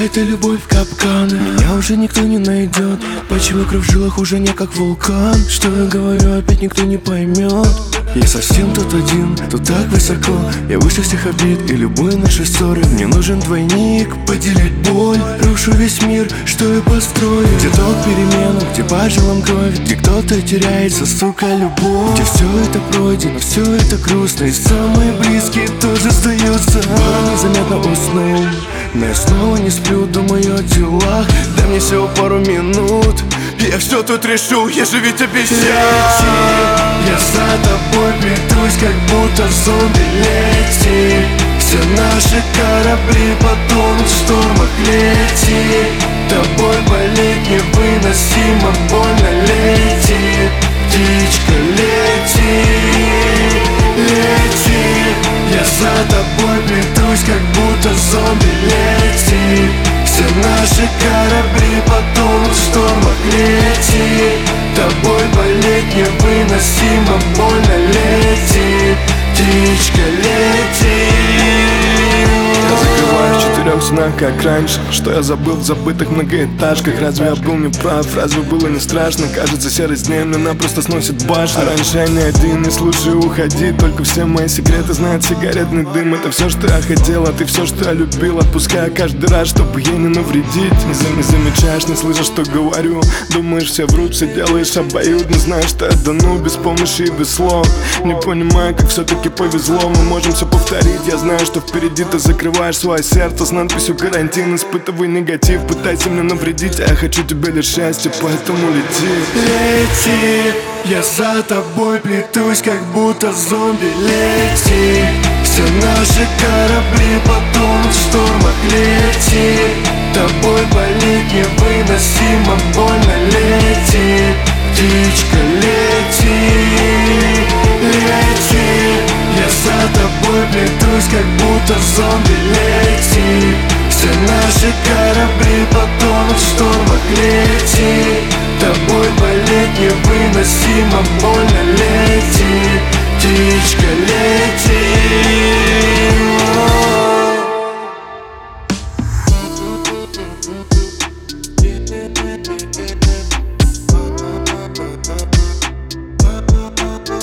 эта любовь капкан. Меня уже никто не найдет. Почему кровь в жилах уже не как вулкан? Что я говорю, опять никто не поймет. Я совсем тут один, тут так высоко. Я выше всех обид и любой нашей ссоры. Мне нужен двойник, поделить боль. Рушу весь мир, что я построю. Где ток перемен, где по жилам кровь, где кто-то теряется, сука, любовь. Где все это пройдено, все это грустно, и самые близкие тоже остаются. Порой незаметно уснул, но я снова не сплю, думаю о делах. Дай мне всего пару минут, я все тут решу, я же ведь обещал. Я за тобой плетусь, как будто зомби. Лети, все наши корабли потонут в штормах. Лети, тобой болеть невыносимо больно. Лети, птичка, лети, лети. Я за тобой плетусь, как будто зомби. Лети, все наши корабли потонут в штормах. Лети, тобой болеть невыносимо больно. Лети, птичка, лети. Я закрываю в 4 снах, как раньше. Что я забыл в забытых многоэтажках? Разве я был неправ? Разве было не страшно? Кажется, серость дней меня просто сносит башню. А раньше я не один, не слушай, уходи. Только все мои секреты знает сигаретный дым. Это все, что я хотел, а ты все, что я любил. Отпускаю каждый раз, чтобы ей не навредить. Не замечаешь, не слышишь, что говорю. Думаешь, все врут, все делаешь обоюдно. Знаешь, что я дану без помощи и без слов. Не понимаю, как все-таки повезло. Мы можем все повторить. Я знаю, что впереди ты закрываешь свое сердце с надписью «Карантин». Испытывай негатив, пытайся мне навредить, а я хочу тебе лишь счастья, поэтому лети. Лети, я за тобой плетусь, как будто зомби. Лети, все наши корабли потонут в штормах. Лети, тобой болеть невыносимо больно. Лети, птичка, лети, лети. Я за тобой плетусь, как будто зомби. Лети,